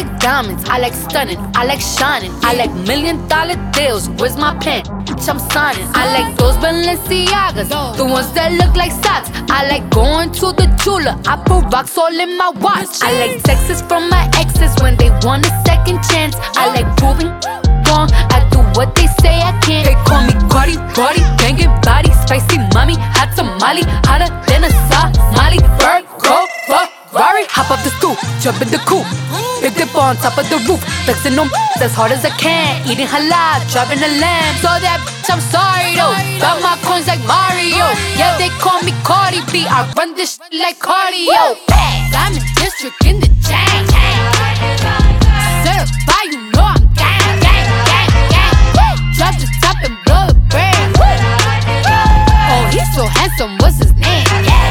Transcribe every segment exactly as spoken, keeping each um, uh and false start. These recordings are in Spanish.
like diamonds, I like stunning, I like shining, I like million dollar deals. Where's my pen? Bitch, I'm signing. I like those Balenciagas, the ones that look like socks. I like going to the jeweler, I put rocks all in my watch. I like texts from my exes when they want a second chance. I like proving wrong, I do what they say I can't. They call me Cardi, Cardi, banging body, spicy mommy, hot tamale, hotter than a Somali. Bird, go, Ferrari, hop up the stoop, jump in the coupe, big dip on top of the roof, flexing on as hard as I can, eating halal, driving a lamb. So that bitch, I'm sorry though, got my coins like Mario. Yeah, they call me Cardi B, I run this shit like cardio. I'm in district in the chain. Certified, you know I'm gang, gang, gang, gang. Drop the top and blow the brand. Oh, he's so handsome, what's his name?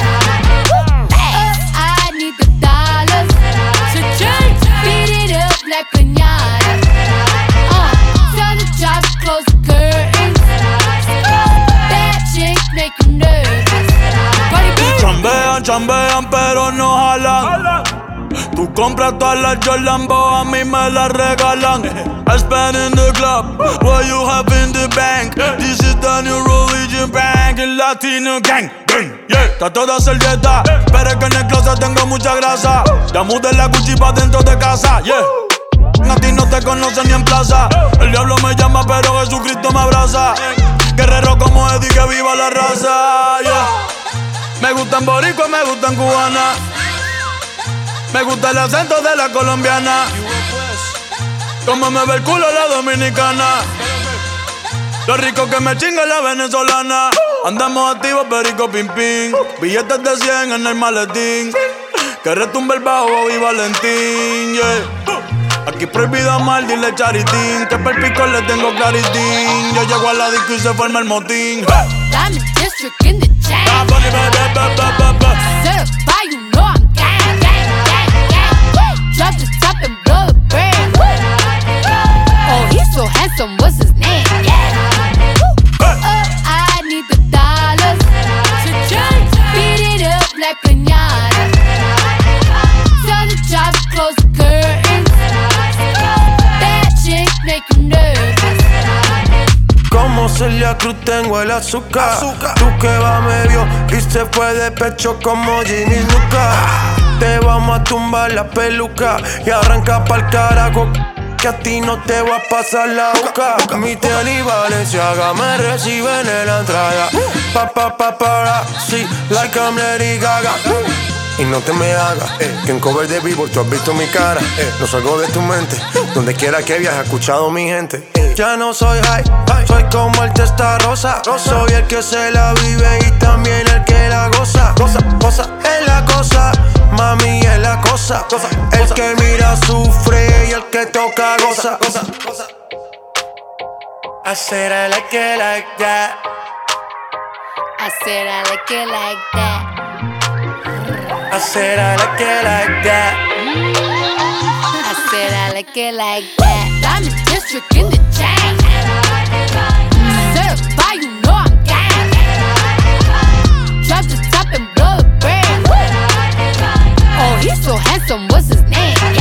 I need the dollars to change, beat it up like piñata. Uh, tell the job to close the curtains. Bad chicks make you nervous. Chambean, chambean, pero no jalan. Tú compras todas las Jordan, a mí me las regalan. I spend in the club, what you have in the bank. This is the new religion bank, el Latino gang. Yeah, trato de hacer dieta, pero es que en el closet tengo mucha grasa. Ya mudé la Gucci pa' dentro de casa, yeah. A ti no te conocen ni en plaza. El diablo me llama, pero Jesucristo me abraza. Guerrero como Eddie, que viva la raza, yeah. Me gustan boricua, me gustan cubana. Me gusta el acento de la colombiana. Como me ve el culo la dominicana. Lo rico que me chinga la venezolana. Andamos activos, perico, pim, pim. Billetes de cien en el maletín. Que retumbe el bajo y Valentín, yeah. Aquí prohibido amar, dile charitín. Que per pico le tengo claritín. Yo llego a la disco y se forma el motín. Diamond District in the chain. Certified, you know I'm gang, gang, gang, gang. Drop the top and blow the brand. Oh, he's so handsome, what's his name? I need the dollars to change, beat it up like piñata. Tell the job to close the curtains. Bad chicks make you nervous. Como Celia Cruz tengo el azúcar. azúcar. Tú que va medio y se fue de pecho como Ginny Luca. Te vamos a tumbar la peluca y arranca pa'l carajo, que a ti no te va a pasar la boca. Mi tele y Valenciaga me reciben en la entrada. Pa pa pa para, sí, like I'm Lady Gaga. Y no te me hagas, eh, que en cover de Billboard tú has visto mi cara, eh, no salgo de tu mente, donde quiera que viajes, escuchado mi gente, eh. Ya no soy high, soy como el testa rosa, soy el que se la vive y también el que la goza, goza, goza, es la cosa, mami es la cosa, cosa el cosa. Que mira sufre y el que toca goza, goza, goza. I said I like it like that. I said I like it like that. I said I like it like that. I said I like it like that. Diamond District in the chain. Certified, you know I'm gang. Drop the top and blow the brand. Oh, he's so handsome, what's his name?